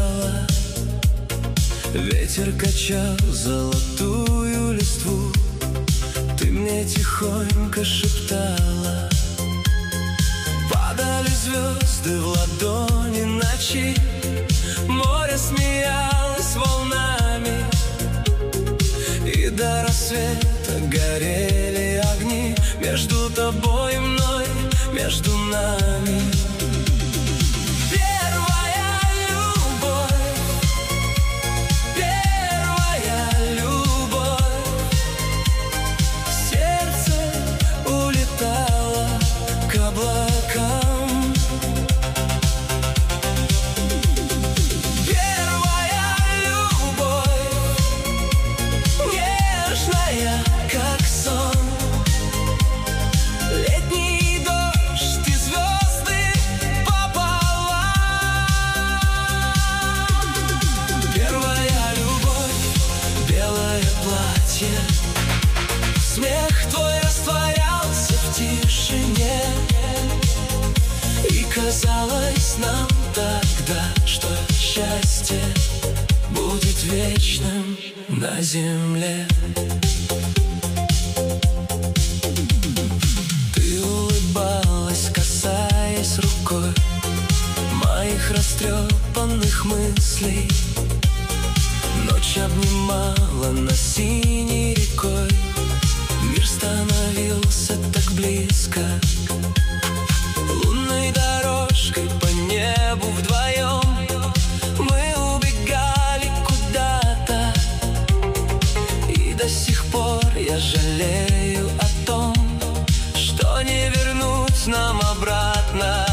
сияла. Ветер качал золотую листву, ты мне тихонько шептала. Падали звезды в ладони ночи, море смеялось волнами, и до рассвета горели огни между тобой и мной, между нами. Смех твой растворялся в тишине, и казалось нам тогда, что счастье будет вечным на земле. Ты улыбалась, касаясь рукой моих растрепанных мыслей. Ночь обнимала нас синей рекой, мир становился так близко. Лунной дорожкой по небу вдвоем мы убегали куда-то, и до сих пор я жалею о том, что не вернуть нам обратно.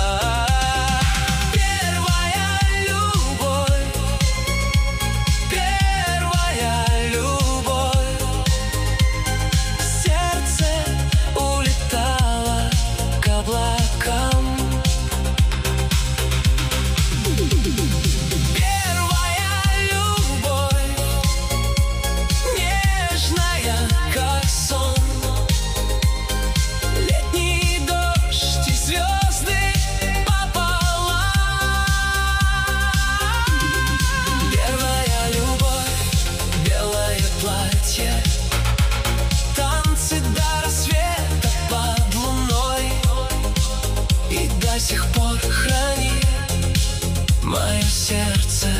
До сих пор храни мое сердце,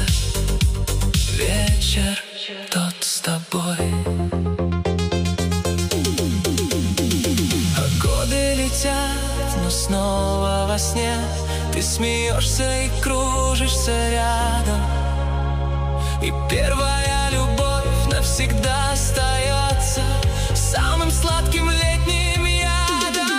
вечер тот с тобой. А годы летят, но снова во сне ты смеешься и кружишься рядом, и первая любовь навсегда остается самым сладким летним ядом.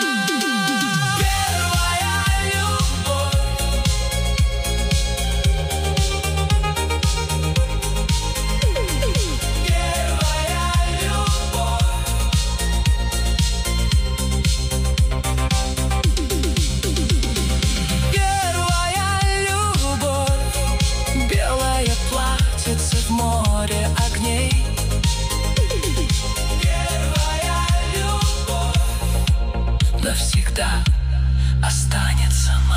В море огней первая любовь навсегда останется.